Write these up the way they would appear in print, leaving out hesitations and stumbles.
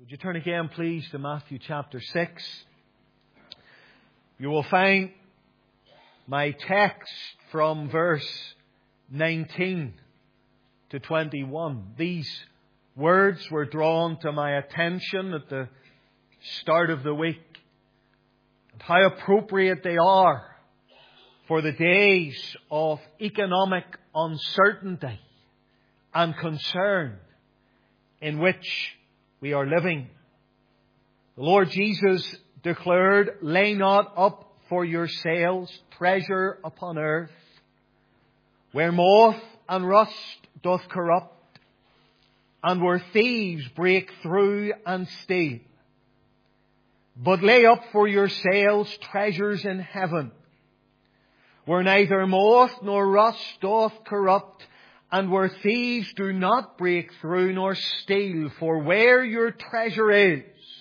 Would you turn again, please, to Matthew chapter 6? You will find my text from verse 19 to 21. These words were drawn to my attention at the start of the week, and how appropriate they are for the days of economic uncertainty and concern in which we are living. The Lord Jesus declared, "Lay not up for yourselves treasure upon earth, where moth and rust doth corrupt, and where thieves break through and steal. But lay up for yourselves treasures in heaven, where neither moth nor rust doth corrupt, and where thieves do not break through nor steal. For where your treasure is,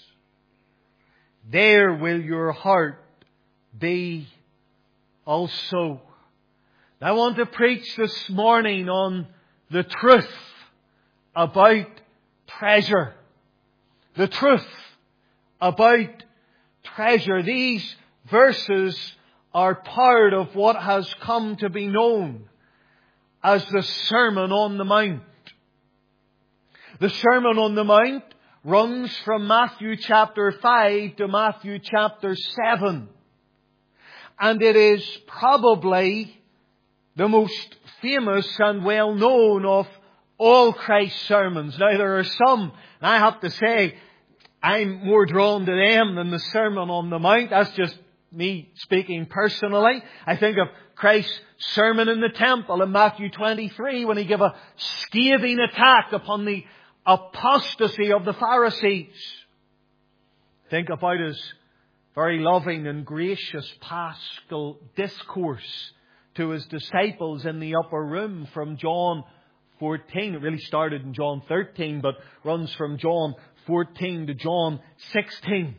there will your heart be also." I want to preach this morning on the truth about treasure. The truth about treasure. These verses are part of what has come to be known as the Sermon on the Mount. The Sermon on the Mount runs from Matthew chapter 5 to Matthew chapter 7. And it is probably the most famous and well known of all Christ's sermons. Now there are some, and I have to say, I'm more drawn to them than the Sermon on the Mount. That's just me speaking personally. I think of Christ's sermon in the temple in Matthew 23 when he gave a scathing attack upon the apostasy of the Pharisees. Think about his very loving and gracious paschal discourse to his disciples in the upper room from John 14. It really started in John 13, but runs from John 14 to John 16.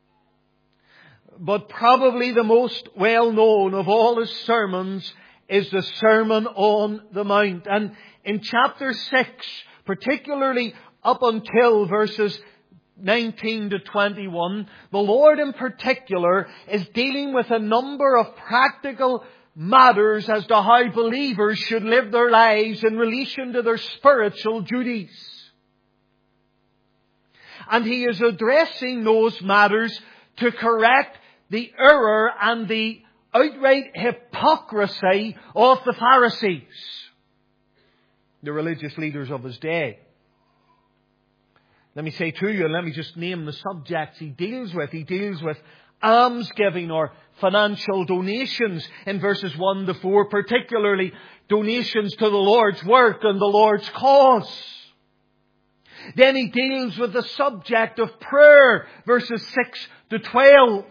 But probably the most well-known of all his sermons is the Sermon on the Mount. And in chapter 6, particularly up until verses 19 to 21, the Lord in particular is dealing with a number of practical matters as to how believers should live their lives in relation to their spiritual duties. And he is addressing those matters to correct the error and the outright hypocrisy of the Pharisees, the religious leaders of his day. Let me say to you, and let me just name the subjects he deals with. He deals with almsgiving or financial donations in verses 1 to 4, particularly donations to the Lord's work and the Lord's cause. Then he deals with the subject of prayer, verses 6 to 12.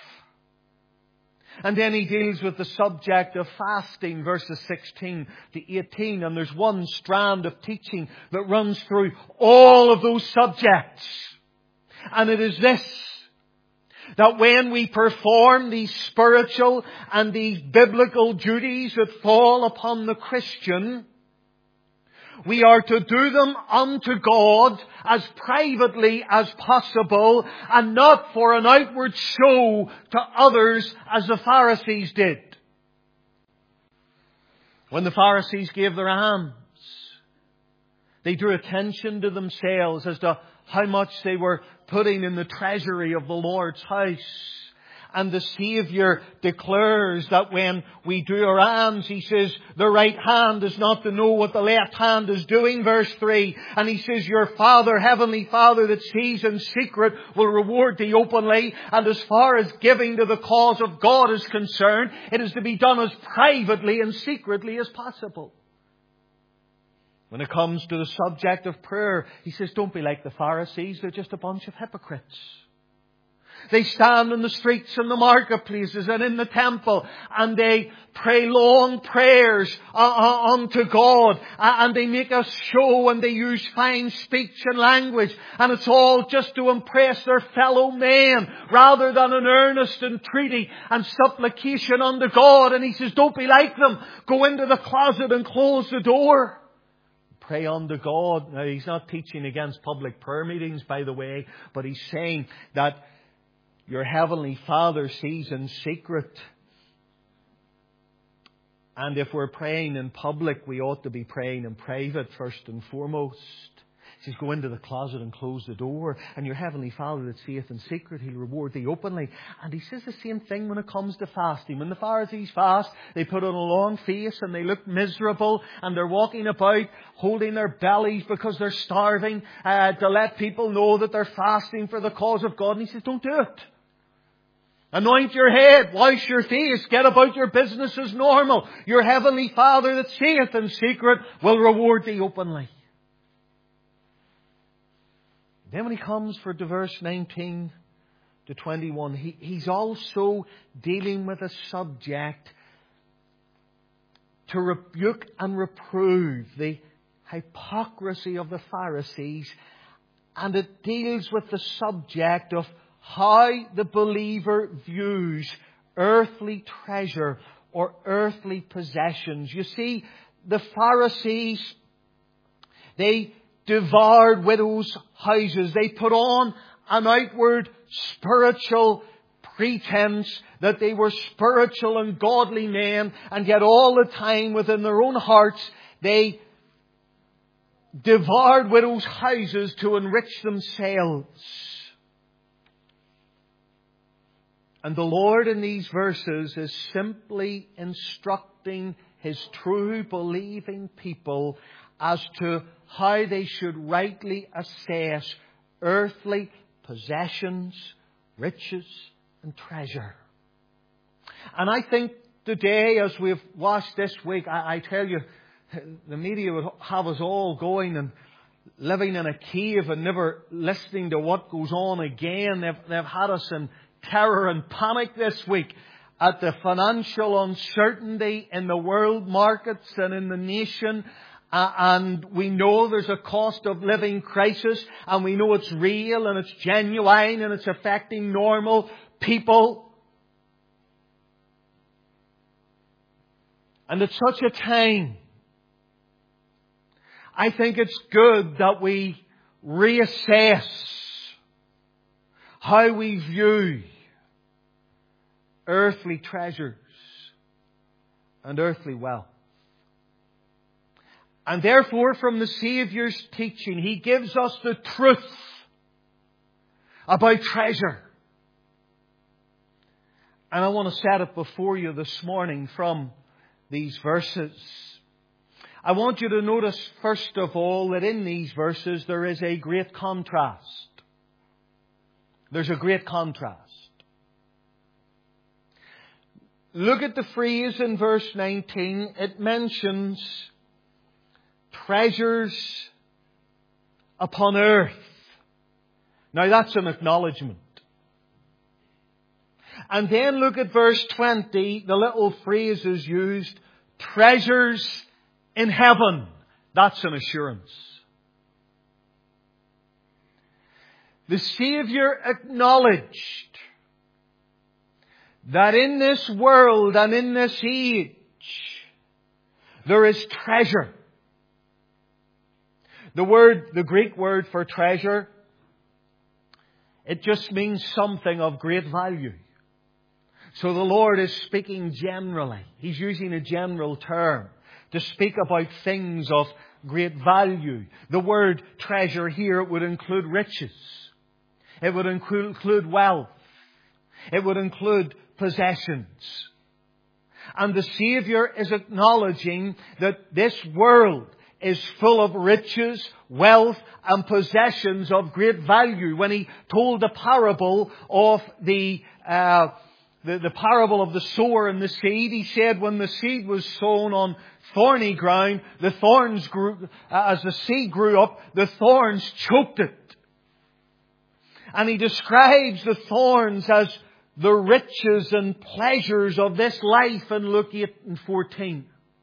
And then he deals with the subject of fasting, verses 16 to 18. And there's one strand of teaching that runs through all of those subjects. And it is this: that when we perform these spiritual and these biblical duties that fall upon the Christian, we are to do them unto God as privately as possible, and not for an outward show to others as the Pharisees did. When the Pharisees gave their alms, they drew attention to themselves as to how much they were putting in the treasury of the Lord's house. And the Saviour declares that when we do our alms, he says, the right hand is not to know what the left hand is doing, verse 3. And he says, your Father, Heavenly Father that sees in secret will reward thee openly. And as far as giving to the cause of God is concerned, it is to be done as privately and secretly as possible. When it comes to the subject of prayer, he says, don't be like the Pharisees. They're just a bunch of hypocrites. They stand in the streets and the marketplaces and in the temple, and they pray long prayers unto God, and they make a show, and they use fine speech and language, and it's all just to impress their fellow men rather than an earnest entreaty and supplication unto God. And he says, don't be like them. Go into the closet and close the door. pray unto God. Now, he's not teaching against public prayer meetings, by the way, but he's saying that your Heavenly Father sees in secret. And if we're praying in public, we ought to be praying in private first and foremost. He says, go into the closet and close the door, and your Heavenly Father that seeth in secret, He'll reward thee openly. And he says the same thing when it comes to fasting. When the Pharisees fast, they put on a long face and they look miserable, and they're walking about holding their bellies because they're starving, to let people know that they're fasting for the cause of God. And he says, don't do it. Anoint your head, wash your face, get about your business as normal. Your Heavenly Father that seeth in secret will reward thee openly. Then when he comes for verse 19 to 21, he's also dealing with a subject to rebuke and reprove the hypocrisy of the Pharisees. And it deals with the subject of how the believer views earthly treasure or earthly possessions. You see, the Pharisees, they devoured widows' houses. They put on an outward spiritual pretense that they were spiritual and godly men, and yet all the time within their own hearts they devoured widows' houses to enrich themselves. And the Lord in these verses is simply instructing His true believing people as to how they should rightly assess earthly possessions, riches and treasure. And I think today, as we've watched this week, I tell you, the media would have us all going and living in a cave and never listening to what goes on again. They've had us in terror and panic this week at the financial uncertainty in the world markets and in the nation. And we know there's a cost of living crisis, and we know it's real and it's genuine and it's affecting normal people. And at such a time, I think it's good that we reassess how we view earthly treasures and earthly wealth. And therefore, from the Saviour's teaching, He gives us the truth about treasure. And I want to set it before you this morning from these verses. I want you to notice, first of all, that in these verses there is a great contrast. There's a great contrast. Look at the phrase in verse 19. It mentions treasures upon earth. Now that's an acknowledgement. And then look at verse 20. The little phrase is used, treasures in heaven. That's an assurance. The Saviour acknowledged that in this world and in this age there is treasure. The Greek word for treasure, it just means something of great value. So the Lord is speaking generally. He's using a general term to speak about things of great value. The word treasure here would include riches. It would include wealth. It would include possessions. And the Saviour is acknowledging that this world is full of riches, wealth and possessions of great value. When He told the parable of the parable of the sower and the seed, He said when the seed was sown on thorny ground, the thorns grew, as the seed grew up, the thorns choked it. And He describes the thorns as the riches and pleasures of this life in Luke 8 and 14.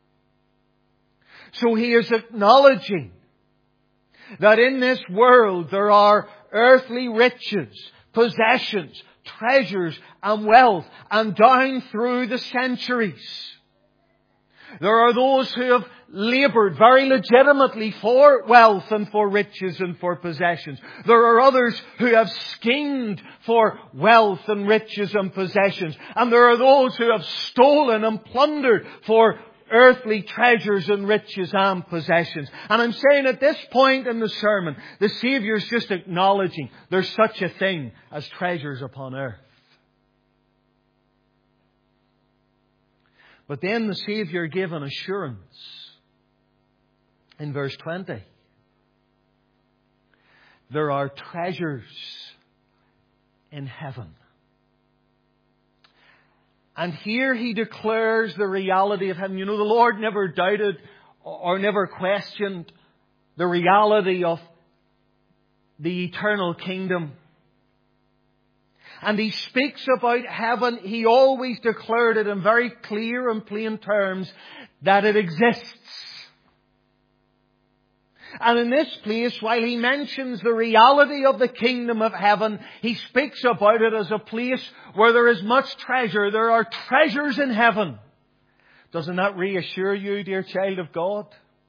So He is acknowledging that in this world there are earthly riches, possessions, treasures and wealth. And down through the centuries, There are those who have laboured very legitimately for wealth and for riches and for possessions. There are others who have schemed for wealth and riches and possessions. And there are those who have stolen and plundered for earthly treasures and riches and possessions. And I'm saying at this point in the sermon, the Saviour's just acknowledging there's such a thing as treasures upon earth. But then the Saviour gave an assurance in verse 20. There are treasures in heaven. And here He declares the reality of heaven. You know, the Lord never doubted or never questioned the reality of the eternal kingdom. And He speaks about heaven. He always declared it in very clear and plain terms that it exists. And in this place, while He mentions the reality of the kingdom of heaven, He speaks about it as a place where there is much treasure. There are treasures in heaven. Doesn't that reassure you, dear child of God?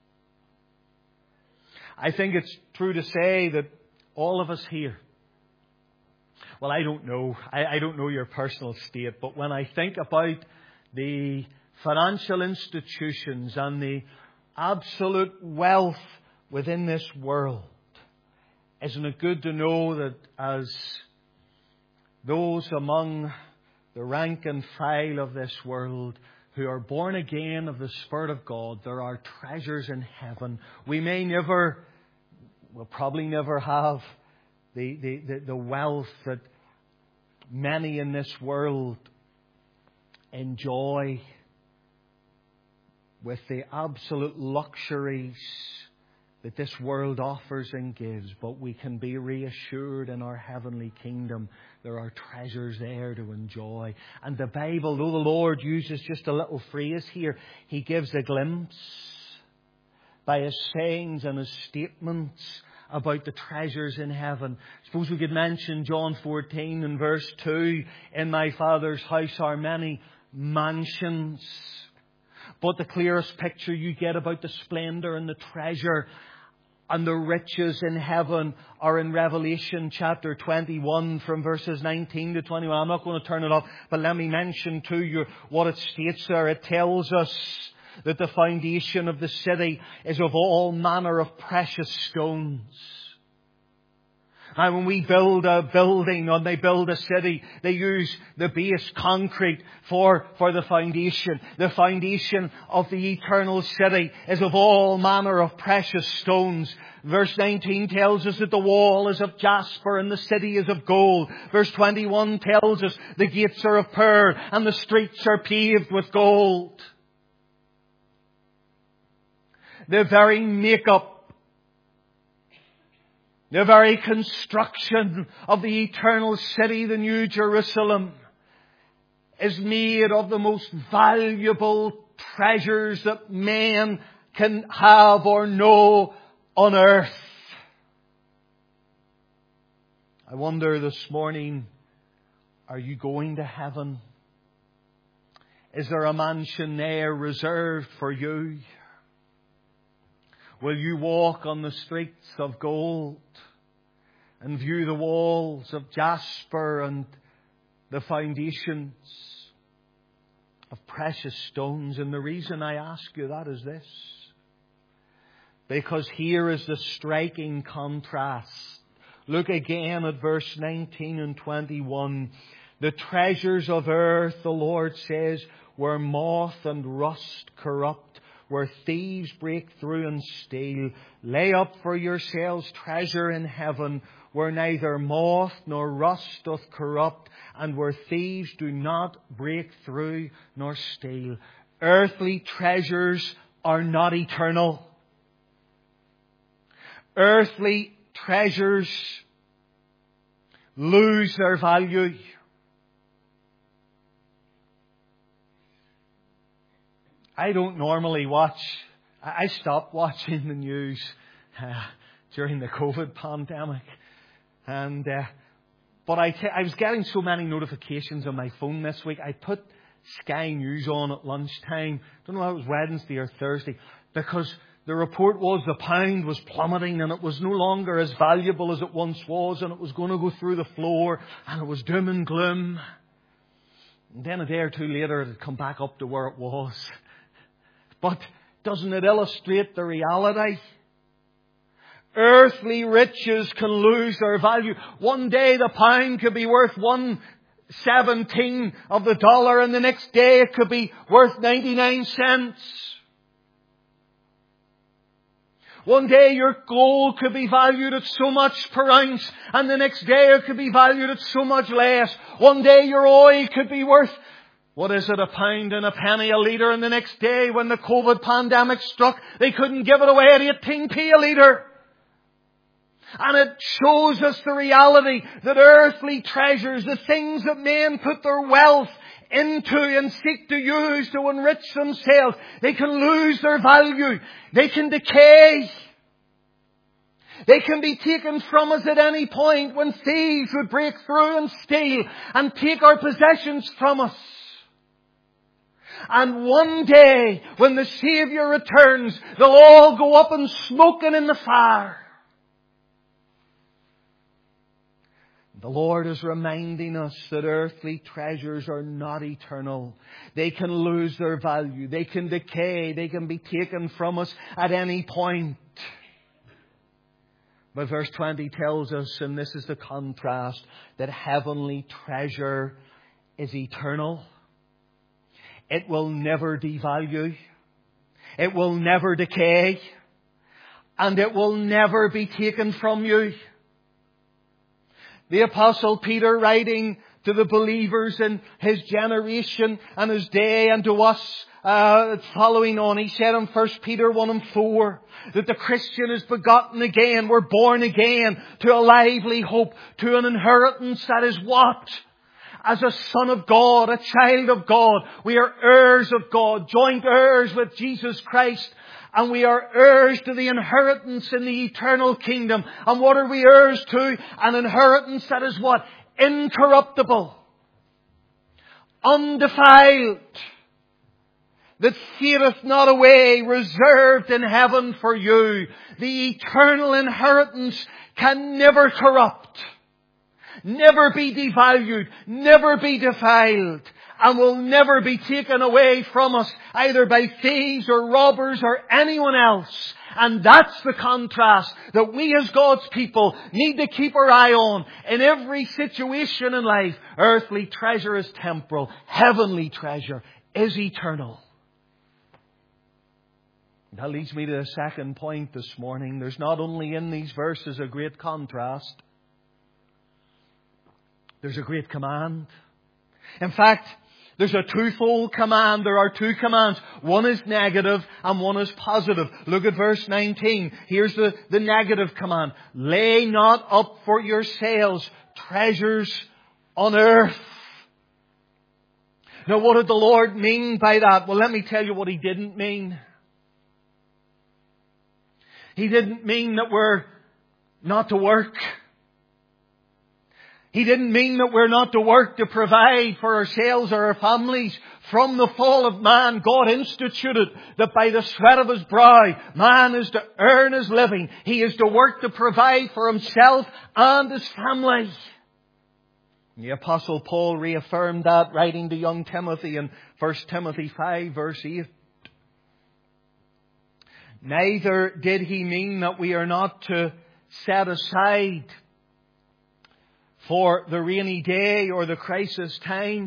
I think it's true to say that all of us here, well, I don't know. I don't know your personal state, but when I think about the financial institutions and the absolute wealth within this world, isn't it good to know that as those among the rank and file of this world who are born again of the Spirit of God, there are treasures in heaven. We'll probably never have the wealth that many in this world enjoy with the absolute luxuries that this world offers and gives, but we can be reassured in our heavenly kingdom there are treasures there to enjoy. And the Bible, though the Lord uses just a little phrase here, He gives a glimpse by His sayings and His statements about the treasures in heaven. Suppose we could mention John 14 and verse 2, in my Father's house are many mansions. But the clearest picture you get about the splendour and the treasure and the riches in heaven are in Revelation chapter 21 from verses 19 to 21. I'm not going to turn it up, but let me mention to you what it states there. It tells us that the foundation of the city is of all manner of precious stones. And when we build a building or they build a city, they use the base concrete for the foundation. The foundation of the eternal city is of all manner of precious stones. Verse 19 tells us that the wall is of jasper and the city is of gold. Verse 21 tells us the gates are of pearl and the streets are paved with gold. The very makeup, the very construction of the eternal city, the New Jerusalem, is made of the most valuable treasures that man can have or know on earth. I wonder this morning, are you going to heaven? Is there a mansion there reserved for you? Will you walk on the streets of gold and view the walls of jasper and the foundations of precious stones? And the reason I ask you that is this. Because here is the striking contrast. Look again at verse 19 and 21. The treasures of earth, the Lord says, where moth and rust corrupt, where thieves break through and steal. Lay up for yourselves treasure in heaven, where neither moth nor rust doth corrupt, and where thieves do not break through nor steal. Earthly treasures are not eternal. Earthly treasures lose their value. I don't normally watch. I stopped watching the news during the COVID pandemic, but I was getting so many notifications on my phone this week. I put Sky News on at lunchtime. I don't know if it was Wednesday or Thursday. Because the report was the pound was plummeting and it was no longer as valuable as it once was, and it was going to go through the floor, and it was doom and gloom. And then a day or two later it had come back up to where it was. But doesn't it illustrate the reality? Earthly riches can lose their value. One day the pound could be worth 1/17 of the dollar, and the next day it could be worth 99 cents. One day your gold could be valued at so much per ounce, and the next day it could be valued at so much less. One day your oil could be worth, £1 and a penny a litre, and the next day when the COVID pandemic struck, they couldn't give it away at 18p a litre. And it shows us the reality that earthly treasures, the things that men put their wealth into and seek to use to enrich themselves, they can lose their value. They can decay. They can be taken from us at any point when thieves would break through and steal and take our possessions from us. And one day, when the Saviour returns, they'll all go up in smoke and in the fire. The Lord is reminding us that earthly treasures are not eternal. They can lose their value. They can decay. They can be taken from us at any point. But verse 20 tells us, and this is the contrast, that heavenly treasure is eternal. It will never devalue. It will never decay. And it will never be taken from you. The Apostle Peter, writing to the believers in his generation and his day, and to us following on, he said in 1 Peter 1:4 that the Christian is begotten again. We're born again to a lively hope, to an inheritance that is what? As a son of God, a child of God. We are heirs of God, joint heirs with Jesus Christ. And we are heirs to the inheritance in the eternal kingdom. And what are we heirs to? An inheritance that is what? Incorruptible. Undefiled. That fadeth not away. Reserved in heaven for you. The eternal inheritance can never corrupt. Never be devalued. Never be defiled. And will never be taken away from us, either by thieves or robbers or anyone else. And that's the contrast that we as God's people need to keep our eye on in every situation in life. Earthly treasure is temporal. Heavenly treasure is eternal. That leads me to the second point this morning. There's not only in these verses a great contrast, there's a great command. In fact, there's a twofold command. There are two commands. One is negative and one is positive. Look at verse 19. Here's the negative command. Lay not up for yourselves treasures on earth. Now, what did the Lord mean by that? Well, let me tell you what He didn't mean. He didn't mean that we're not to work. He didn't mean that we're not to work to provide for ourselves or our families. From the fall of man, God instituted that by the sweat of his brow, man is to earn his living. He is to work to provide for himself and his family. The Apostle Paul reaffirmed that, writing to young Timothy in 1 Timothy 5 verse 8. Neither did he mean that we are not to set aside for the rainy day or the crisis time.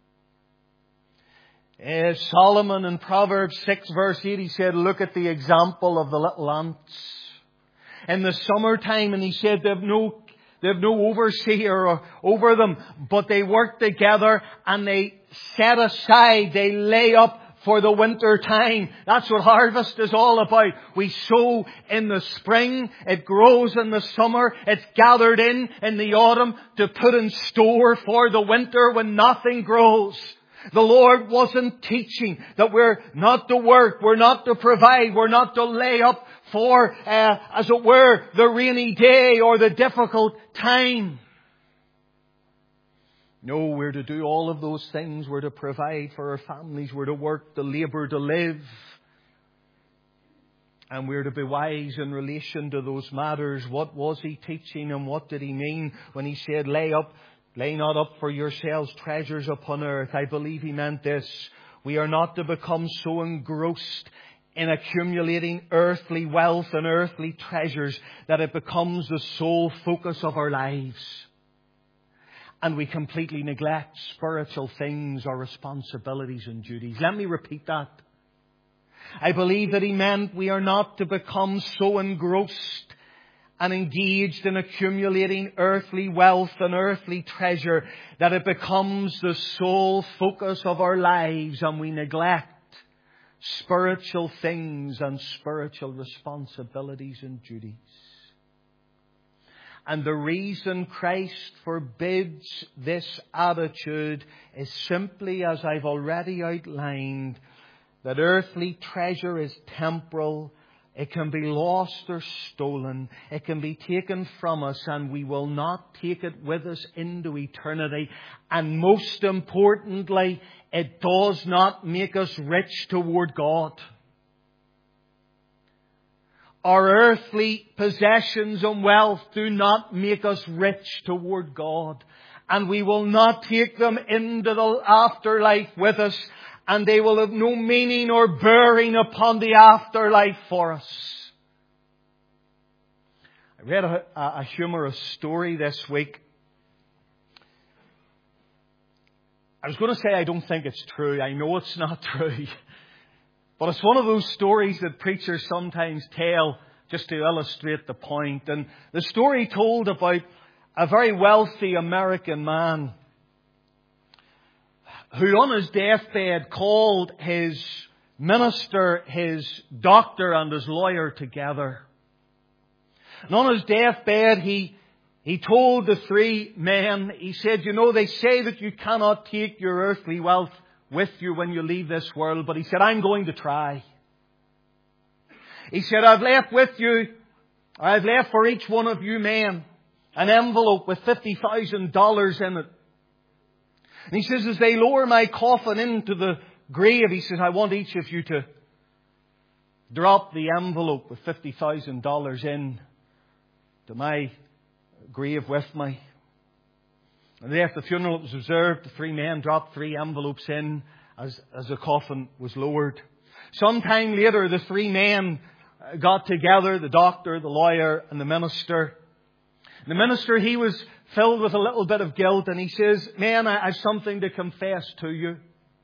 Solomon in Proverbs 6 verse 8, he said, look at the example of the little ants. In the summertime, and he said they have no overseer over them, but they work together and they set aside, they lay up for the winter time. That's what harvest is all about. We sow in the spring. It grows in the summer. It's gathered in the autumn to put in store for the winter when nothing grows. The Lord wasn't teaching that we're not to work, we're not to provide, we're not to lay up for, as it were, the rainy day or the difficult time. No, we're to do all of those things. We're to provide for our families. We're to work, to labour, to live. And we're to be wise in relation to those matters. What was he teaching and what did he mean when he said, lay not up for yourselves treasures upon earth? I believe he meant this. We are not to become so engrossed in accumulating earthly wealth and earthly treasures that it becomes the sole focus of our lives. And we completely neglect spiritual things, our responsibilities and duties. Let me repeat that. I believe that he meant we are not to become so engrossed and engaged in accumulating earthly wealth and earthly treasure that it becomes the sole focus of our lives and we neglect spiritual things and spiritual responsibilities and duties. And the reason Christ forbids this attitude is simply, as I've already outlined, that earthly treasure is temporal. It can be lost or stolen. It can be taken from us and we will not take it with us into eternity. And most importantly, it does not make us rich toward God. Our earthly possessions and wealth do not make us rich toward God. And we will not take them into the afterlife with us. And they will have no meaning or bearing upon the afterlife for us. I read a humorous story this week. I was going to say I don't think it's true. I know it's not true. But it's one of those stories that preachers sometimes tell just to illustrate the point. And the story told about a very wealthy American man who on his deathbed called his minister, his doctor and his lawyer together. And on his deathbed he told the three men, he said, you know, they say that you cannot take your earthly wealth with you when you leave this world. But he said, I'm going to try. He said, I've left for each one of you men an envelope with $50,000 in it. And he says, as they lower my coffin into the grave, he says, I want each of you to drop the envelope with $50,000 in to my grave with me. And then after the funeral was observed, the three men dropped 3 envelopes in as the coffin was lowered. Sometime later, the 3 men got together, the doctor, the lawyer, and the minister. The minister, he was filled with a little bit of guilt, and he says, man, I have something to confess to you.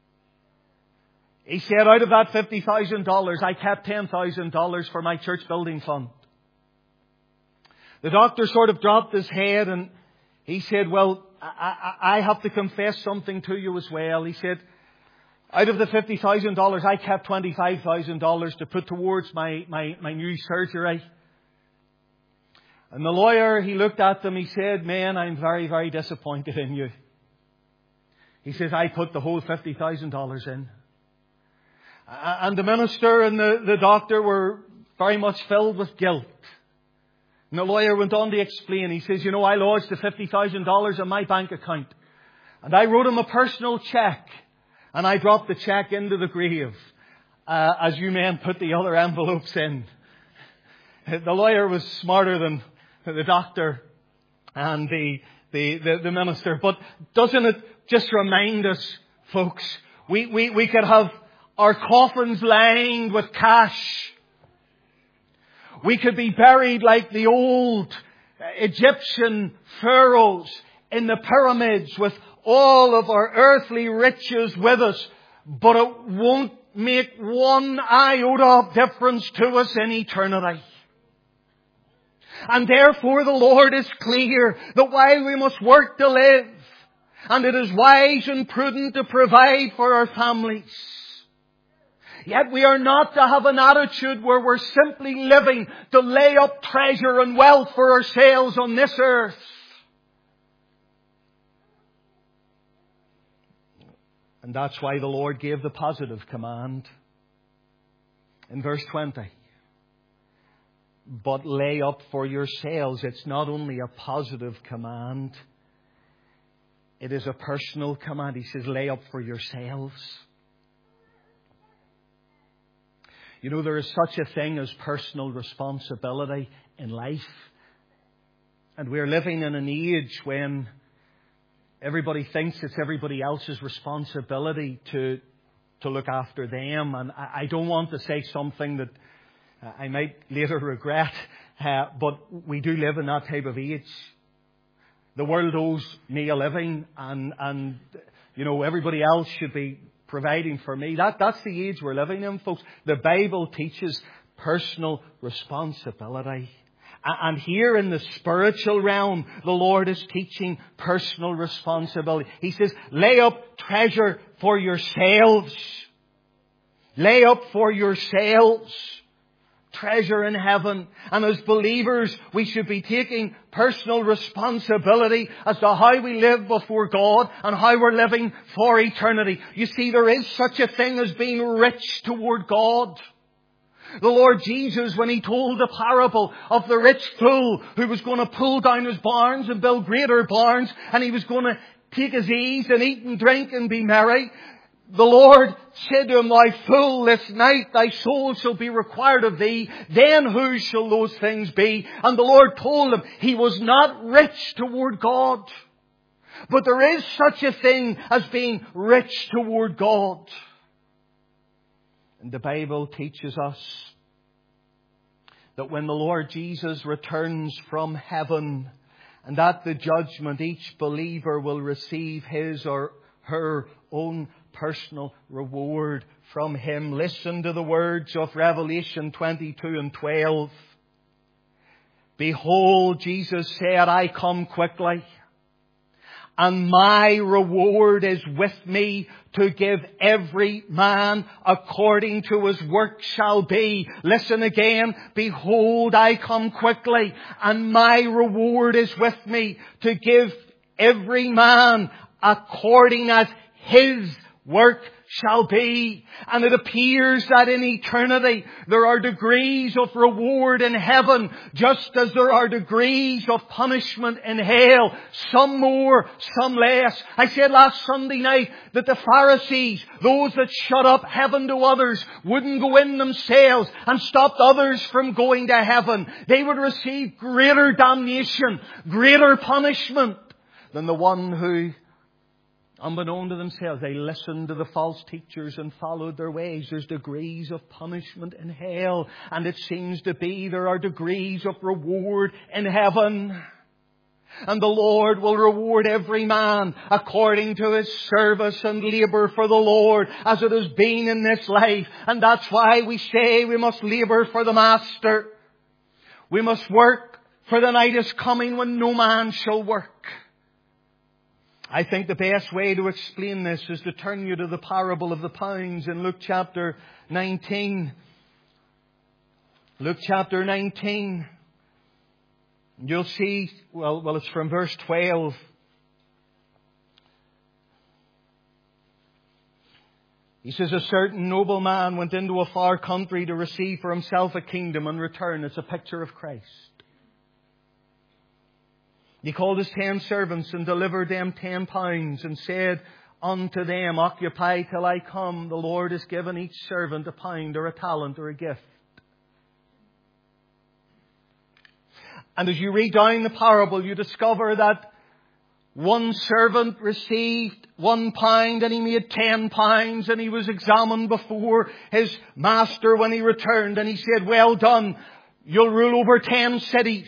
He said, out of that $50,000, I kept $10,000 for my church building fund. The doctor sort of dropped his head and he said, well, I have to confess something to you as well. He said, out of the $50,000, I kept $25,000 to put towards my new surgery. And the lawyer, he looked at them, he said, man, I'm very, very disappointed in you. He says, I put the whole $50,000 in. And the minister and the doctor were very much filled with guilt. And the lawyer went on to explain. He says, you know, I lodged the $50,000 in my bank account. And I wrote him a personal check. And I dropped the check into the grave as you men put the other envelopes in. The lawyer was smarter than the doctor and the minister. But doesn't it just remind us, folks, we could have our coffins lined with cash. We could be buried like the old Egyptian pharaohs in the pyramids with all of our earthly riches with us. But it won't make one iota of difference to us in eternity. And therefore the Lord is clear that while we must work to live, and it is wise and prudent to provide for our families, yet we are not to have an attitude where we're simply living to lay up treasure and wealth for ourselves on this earth. And that's why the Lord gave the positive command in verse 20. But lay up for yourselves. It's not only a positive command. It is a personal command. He says, lay up for yourselves. You know, there is such a thing as personal responsibility in life. And we're living in an age when everybody thinks it's everybody else's responsibility to look after them. And I don't want to say something that I might later regret, but we do live in that type of age. The world owes me a living, and you know, everybody else should be providing for me. That's the age we're living in, folks. The Bible teaches personal responsibility. And here in the spiritual realm, the Lord is teaching personal responsibility. He says, lay up treasure for yourselves. Lay up for yourselves treasure in heaven. And as believers, we should be taking personal responsibility as to how we live before God and how we're living for eternity. You see, there is such a thing as being rich toward God. The Lord Jesus, when He told the parable of the rich fool who was going to pull down his barns and build greater barns, and he was going to take his ease and eat and drink and be merry, the Lord said to him, thou fool, this night thy soul shall be required of thee. Then whose shall those things be? And the Lord told him he was not rich toward God. But there is such a thing as being rich toward God. And the Bible teaches us that when the Lord Jesus returns from heaven, and at the judgment each believer will receive his or her own personal reward from Him. Listen to the words of Revelation 22 and 12. Behold, Jesus said, I come quickly, and my reward is with me to give every man according to his work shall be. Listen again. Behold, I come quickly, and my reward is with me to give every man according as his work shall be. And it appears that in eternity there are degrees of reward in heaven, just as there are degrees of punishment in hell. Some more, some less. I said last Sunday night that the Pharisees, those that shut up heaven to others, wouldn't go in themselves and stopped others from going to heaven. They would receive greater damnation, greater punishment than the one who, unbeknown to themselves, they listened to the false teachers and followed their ways. There's degrees of punishment in hell. And it seems to be there are degrees of reward in heaven. And the Lord will reward every man according to his service and labour for the Lord, as it has been in this life. And that's why we say we must labour for the Master. We must work, for the night is coming when no man shall work. I think the best way to explain this is to turn you to the parable of the pounds in Luke chapter 19. Luke chapter 19. You'll see, well, it's from verse 12. He says, a certain nobleman went into a far country to receive for himself a kingdom and return. It's a picture of Christ. He called his 10 servants and delivered them 10 pounds and said unto them, occupy till I come. The Lord has given each servant a pound or a talent or a gift. And as you read down the parable, you discover that one servant received 1 pound and he made 10 pounds, and he was examined before his master when he returned, and he said, well done, you'll rule over 10 cities.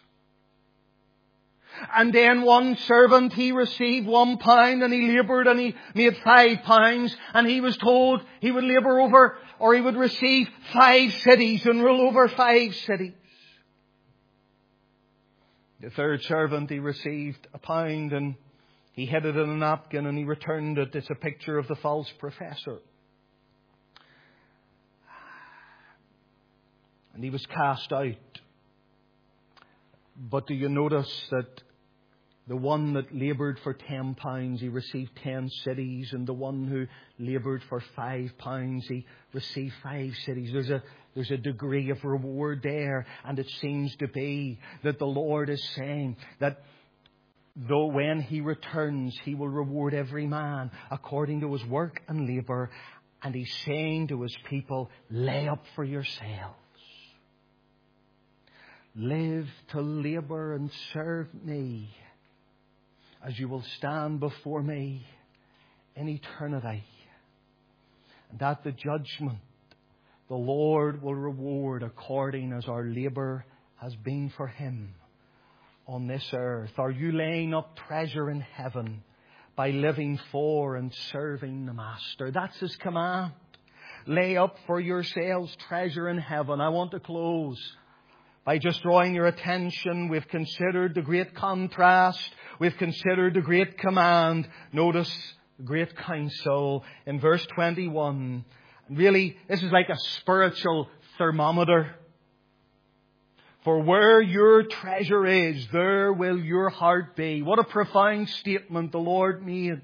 And then one servant, he received 1 pound and he laboured and he made 5 pounds, and he was told he would labour over, or he would receive 5 cities and rule over 5 cities. The third servant, he received a pound and he hid it in a napkin and he returned it. It's a picture of the false professor. And he was cast out. But do you notice that the one that laboured for 10 pounds, he received 10 cities, and the one who laboured for 5 pounds, he received 5 cities. There's a degree of reward there, and it seems to be that the Lord is saying that though when He returns, He will reward every man according to his work and labour. And He's saying to His people, lay up for yourselves. Live to labour and serve Me as you will stand before Me in eternity. And at the judgment, the Lord will reward according as our labour has been for Him on this earth. Are you laying up treasure in heaven by living for and serving the Master? That's His command. Lay up for yourselves treasure in heaven. I want to close by just drawing your attention. We've considered the great contrast. We've considered the great command. Notice the great counsel in verse 21. Really, this is like a spiritual thermometer. For where your treasure is, there will your heart be. What a profound statement the Lord made.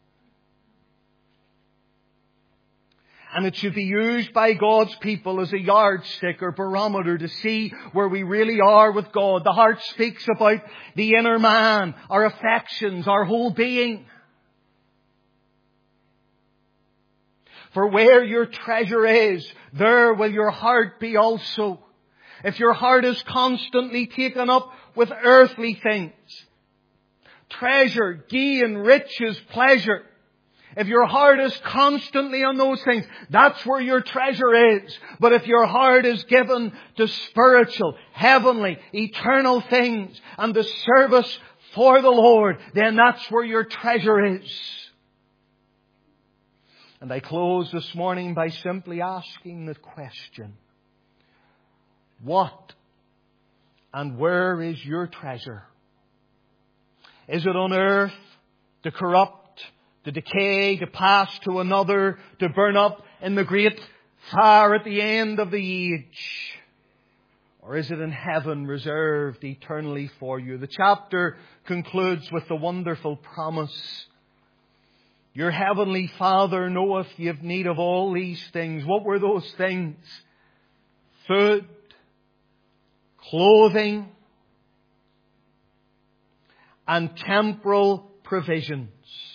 And it should be used by God's people as a yardstick or barometer to see where we really are with God. The heart speaks about the inner man, our affections, our whole being. For where your treasure is, there will your heart be also. If your heart is constantly taken up with earthly things, treasure, gain, riches, pleasure, if your heart is constantly on those things, that's where your treasure is. But if your heart is given to spiritual, heavenly, eternal things and the service for the Lord, then that's where your treasure is. And I close this morning by simply asking the question, what and where is your treasure? Is it on earth to corrupt, to decay, to pass to another, to burn up in the great fire at the end of the age? Or is it in heaven reserved eternally for you? The chapter concludes with the wonderful promise. Your heavenly Father knoweth ye have need of all these things. What were those things? Food, clothing, and temporal provisions.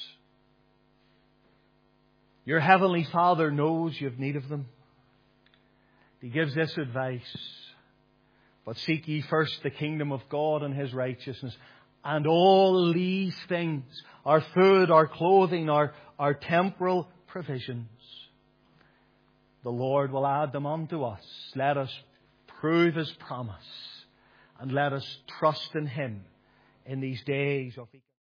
Your heavenly Father knows you have need of them. He gives this advice. But seek ye first the kingdom of God and His righteousness. And all these things, our food, our clothing, our temporal provisions, the Lord will add them unto us. Let us prove His promise. And let us trust in Him in these days of